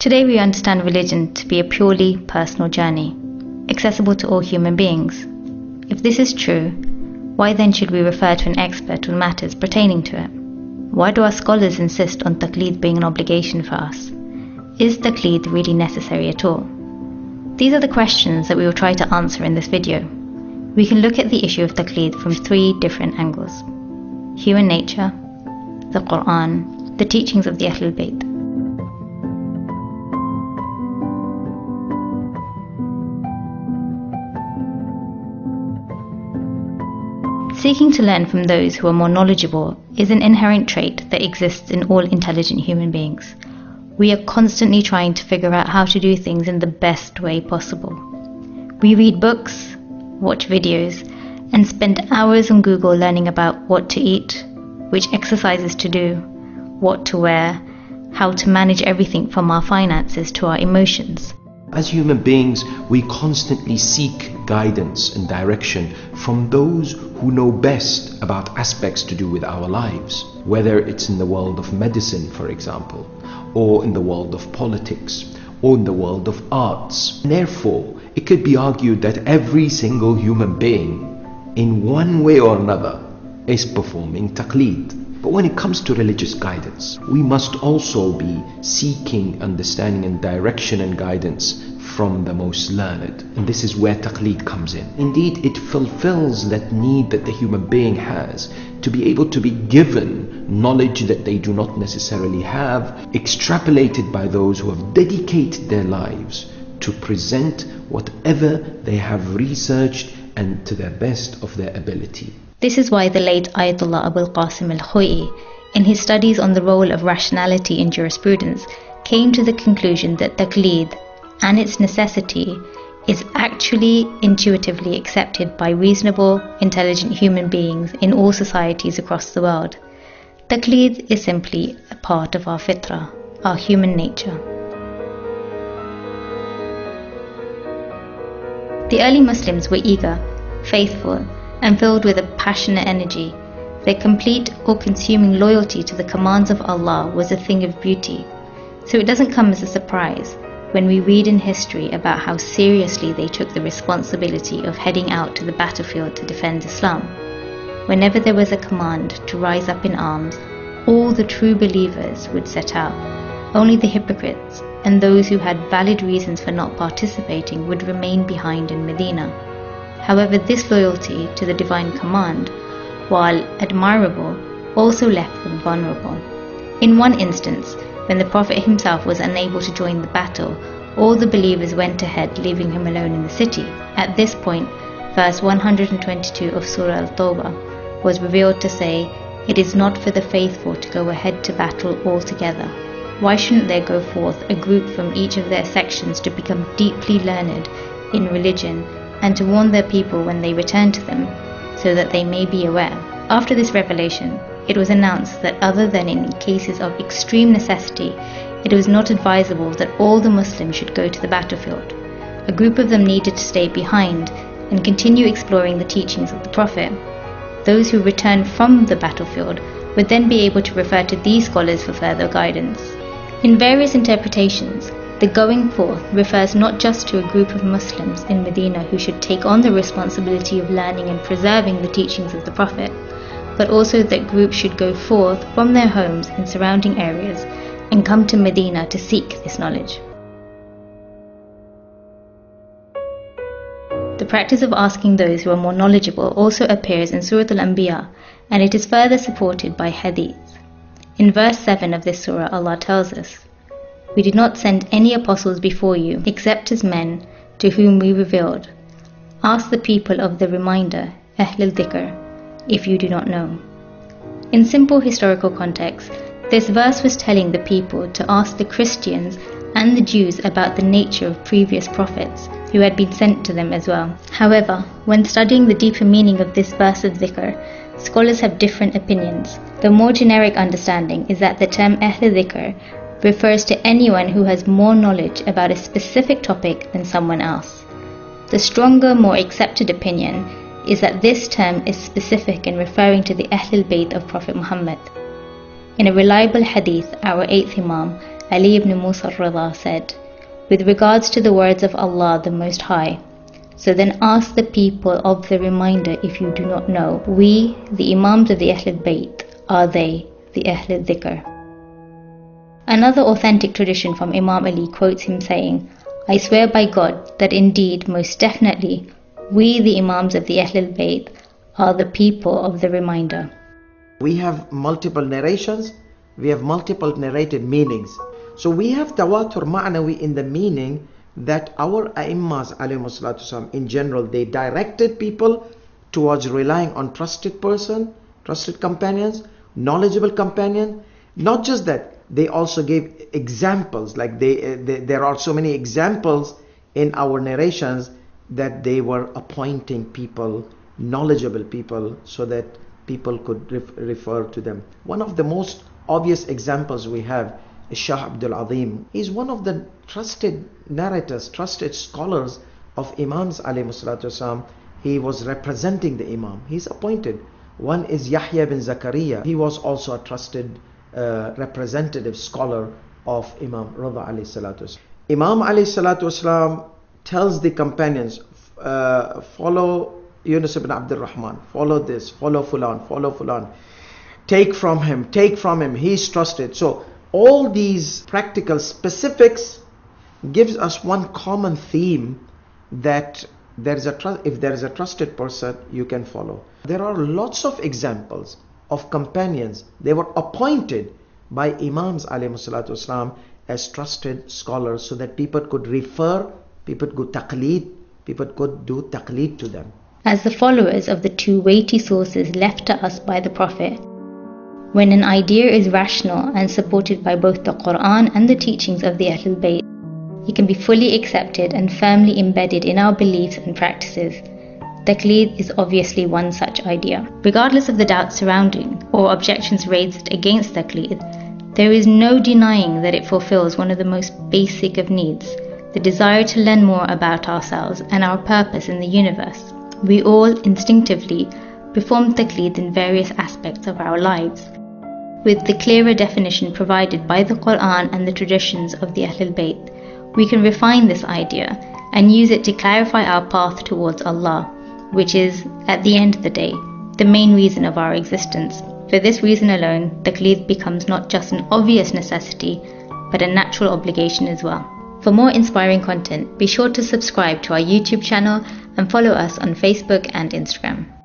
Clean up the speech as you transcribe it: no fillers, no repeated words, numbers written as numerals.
Today we understand religion to be a purely personal journey, accessible to all human beings. If this is true, why then should we refer to an expert on matters pertaining to it? Why do our scholars insist on taqleed being an obligation for us? Is taqleed really necessary at all? These are the questions that we will try to answer in this video. We can look at the issue of taqleed from 3 different angles: human nature, the Quran, the teachings of the Ahlul Bayt. Seeking to learn from those who are more knowledgeable is an inherent trait that exists in all intelligent human beings. We are constantly trying to figure out how to do things in the best way possible. We read books, watch videos, and spend hours on Google learning about what to eat, which exercises to do, what to wear, how to manage everything from our finances to our emotions. As human beings, we constantly seek guidance and direction from those who know best about aspects to do with our lives, whether it's in the world of medicine, for example, or in the world of politics, or in the world of arts. And therefore, it could be argued that every single human being, in one way or another, is performing taqleed. But when it comes to religious guidance, we must also be seeking understanding and direction and guidance from the most learned. And this is where taqleed comes in. Indeed, it fulfills that need that the human being has to be able to be given knowledge that they do not necessarily have, extrapolated by those who have dedicated their lives to present whatever they have researched and to the best of their ability. This is why the late Ayatollah Abul Qasim al-Khoi, in his studies on the role of rationality in jurisprudence, came to the conclusion that taqleed and its necessity is actually intuitively accepted by reasonable, intelligent human beings in all societies across the world. Taqleed is simply a part of our fitrah, our human nature. The early Muslims were eager, faithful, and filled with a passionate energy. Their complete or consuming loyalty to the commands of Allah was a thing of beauty. So it doesn't come as a surprise when we read in history about how seriously they took the responsibility of heading out to the battlefield to defend Islam. Whenever there was a command to rise up in arms, all the true believers would set out. Only the hypocrites and those who had valid reasons for not participating would remain behind in Medina. However, this loyalty to the divine command, while admirable, also left them vulnerable. In one instance, when the Prophet himself was unable to join the battle, all the believers went ahead, leaving him alone in the city. At this point, verse 122 of Surah Al-Tawbah was revealed to say, "It is not for the faithful to go ahead to battle altogether." Why shouldn't there go forth a group from each of their sections to become deeply learned in religion and to warn their people when they return to them, so that they may be aware? After this revelation, it was announced that other than in cases of extreme necessity, it was not advisable that all the Muslims should go to the battlefield. A group of them needed to stay behind and continue exploring the teachings of the Prophet. Those who returned from the battlefield would then be able to refer to these scholars for further guidance. In various interpretations, the going forth refers not just to a group of Muslims in Medina who should take on the responsibility of learning and preserving the teachings of the Prophet, but also that groups should go forth from their homes and surrounding areas and come to Medina to seek this knowledge. The practice of asking those who are more knowledgeable also appears in Surah Al-Anbiya, and it is further supported by hadith. In verse 7 of this surah, Allah tells us, "We did not send any apostles before you, except as men to whom we revealed. Ask the people of the reminder, Ahl al-Dhikr, if you do not know." In simple historical context, this verse was telling the people to ask the Christians and the Jews about the nature of previous prophets who had been sent to them as well. However, when studying the deeper meaning of this verse of dhikr, scholars have different opinions. The more generic understanding is that the term Ahl al-Dhikr refers to anyone who has more knowledge about a specific topic than someone else. The stronger, more accepted opinion is that this term is specific in referring to the Ahlul Bayt of Prophet Muhammad. In a reliable hadith, our 8th Imam, Ali ibn Musa al-Rida said, "With regards to the words of Allah the Most High, so then ask the people of the reminder if you do not know. We, the Imams of the Ahl al-Bayt, are they, the Ahl al-Dhikr." Another authentic tradition from Imam Ali quotes him saying, "I swear by God that indeed, most definitely, we, the Imams of the Ahl al-Bayt, are the people of the reminder." We have multiple narrations, we have multiple narrated meanings. So we have tawatur ma'nawi in the meaning that our A'immas alayhimus salatu wasalam, in general, they directed people towards relying on trusted person, trusted companions, knowledgeable companion. Not just that, they also gave examples, like there are so many examples in our narrations that they were appointing people, knowledgeable people, so that people could refer to them. One of the most obvious examples we have is Shah Abdul Azim. He's one of the trusted narrators, trusted scholars of Imams alayhi salatu wasalam. He was representing the Imam. He's appointed. One is Yahya bin Zakaria. He was also a trusted representative scholar of Imam Rida alayhi salatu wasalam. Imam alayhi salatu wasalam tells the companions, follow Yunus ibn Abdul Rahman, follow this, follow Fulan, take from him, he's trusted. So all these practical specifics gives us one common theme, that if there is a trusted person, you can follow. There are lots of examples of companions. They were appointed by Imams alayhi salatu wasalam as trusted scholars, so that people could refer, people could do taqleed to them. As the followers of the two weighty sources left to us by the Prophet, when an idea is rational and supported by both the Quran and the teachings of the Ahl al-Bayt, it can be fully accepted and firmly embedded in our beliefs and practices. Taqleed is obviously one such idea. Regardless of the doubts surrounding or objections raised against Taqleed, there is no denying that it fulfills one of the most basic of needs, the desire to learn more about ourselves and our purpose in the universe. We all instinctively perform taqleed in various aspects of our lives. With the clearer definition provided by the Quran and the traditions of the Ahl al-Bayt, we can refine this idea and use it to clarify our path towards Allah, which is, at the end of the day, the main reason of our existence. For this reason alone, taqleed becomes not just an obvious necessity, but a natural obligation as well. For more inspiring content, be sure to subscribe to our YouTube channel and follow us on Facebook and Instagram.